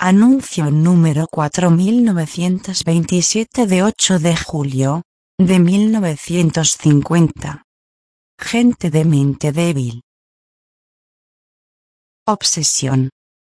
Anuncio número 4927 de 8 de julio, de 1950. Gente de mente débil. Obsesión.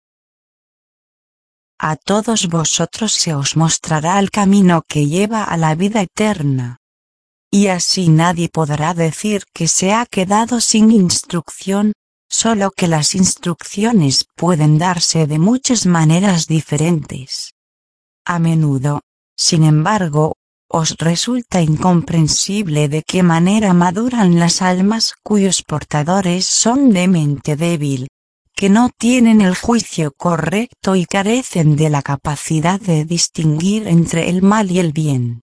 A todos vosotros se os mostrará el camino que lleva a la vida eterna. Y así nadie podrá decir que se ha quedado sin instrucción, solo que las instrucciones pueden darse de muchas maneras diferentes. A menudo, sin embargo, os resulta incomprensible de qué manera maduran las almas cuyos portadores son de mente débil, que no tienen el juicio correcto y carecen de la capacidad de distinguir entre el mal y el bien.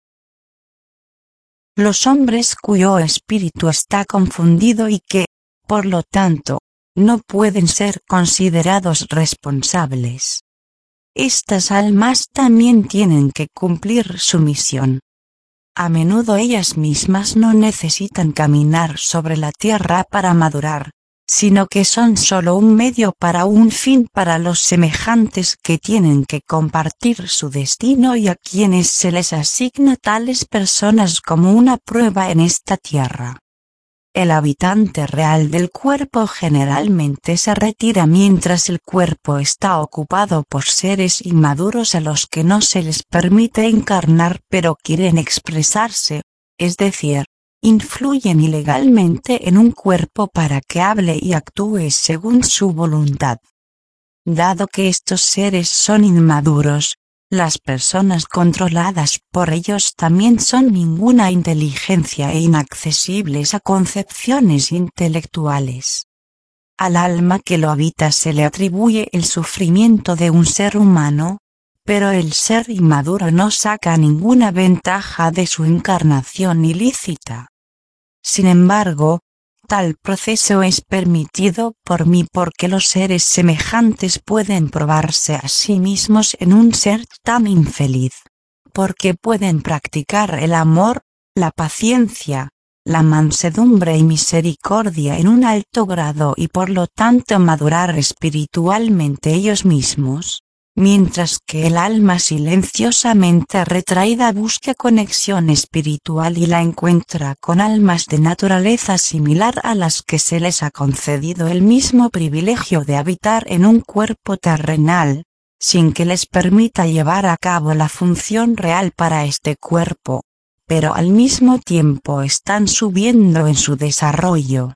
Los hombres cuyo espíritu está confundido y que, por lo tanto, no pueden ser considerados responsables. Estas almas también tienen que cumplir su misión. A menudo ellas mismas no necesitan caminar sobre la tierra para madurar, sino que son solo un medio para un fin para los semejantes que tienen que compartir su destino y a quienes se les asigna tales personas como una prueba en esta tierra. El habitante real del cuerpo generalmente se retira mientras el cuerpo está ocupado por seres inmaduros a los que no se les permite encarnar pero quieren expresarse, es decir, influyen ilegalmente en un cuerpo para que hable y actúe según su voluntad. Dado que estos seres son inmaduros, las personas controladas por ellos también son ninguna inteligencia e inaccesibles a concepciones intelectuales. Al alma que lo habita se le atribuye el sufrimiento de un ser humano, pero el ser inmaduro no saca ninguna ventaja de su encarnación ilícita. Sin embargo, tal proceso es permitido por mí porque los seres semejantes pueden probarse a sí mismos en un ser tan infeliz, porque pueden practicar el amor, la paciencia, la mansedumbre y misericordia en un alto grado y por lo tanto madurar espiritualmente ellos mismos. Mientras que el alma silenciosamente retraída busca conexión espiritual y la encuentra con almas de naturaleza similar a las que se les ha concedido el mismo privilegio de habitar en un cuerpo terrenal, sin que les permita llevar a cabo la función real para este cuerpo, pero al mismo tiempo están subiendo en su desarrollo.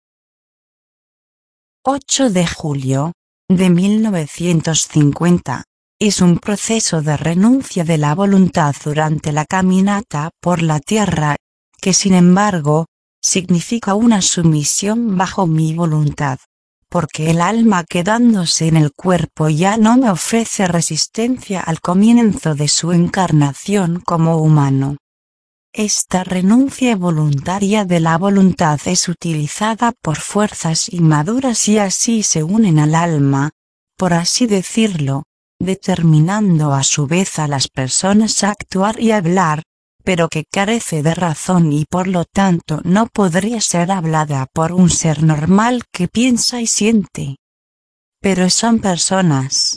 8 de julio. De 1950, es un proceso de renuncia de la voluntad durante la caminata por la tierra, que sin embargo, significa una sumisión bajo mi voluntad, porque el alma quedándose en el cuerpo ya no me ofrece resistencia al comienzo de su encarnación como humano. Esta renuncia voluntaria de la voluntad es utilizada por fuerzas inmaduras y así se unen al alma, por así decirlo, determinando a su vez a las personas a actuar y hablar, pero que carece de razón y por lo tanto no podría ser hablada por un ser normal que piensa y siente. Pero son personas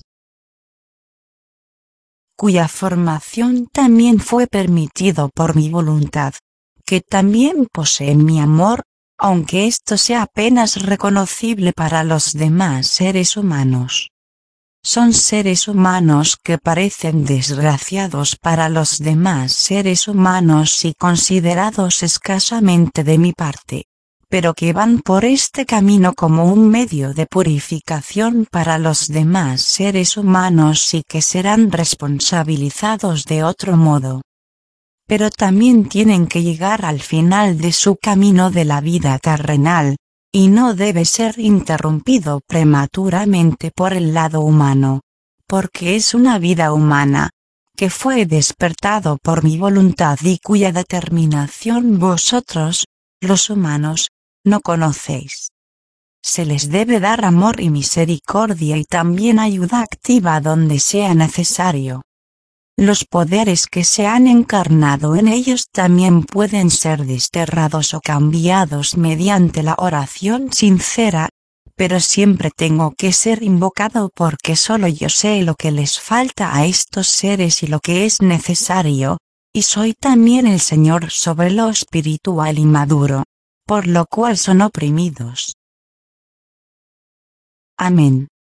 cuya formación también fue permitido por mi voluntad, que también poseen mi amor, aunque esto sea apenas reconocible para los demás seres humanos. Son seres humanos que parecen desgraciados para los demás seres humanos y considerados escasamente de mi parte, pero que van por este camino como un medio de purificación para los demás seres humanos y que serán responsabilizados de otro modo. Pero también tienen que llegar al final de su camino de la vida terrenal, y no debe ser interrumpido prematuramente por el lado humano, porque es una vida humana, que fue despertado por mi voluntad y cuya determinación vosotros, los humanos, no conocéis. Se les debe dar amor y misericordia y también ayuda activa donde sea necesario. Los poderes que se han encarnado en ellos también pueden ser desterrados o cambiados mediante la oración sincera, pero siempre tengo que ser invocado porque solo yo sé lo que les falta a estos seres y lo que es necesario, y soy también el Señor sobre lo espiritual y maduro, por lo cual son oprimidos. Amén.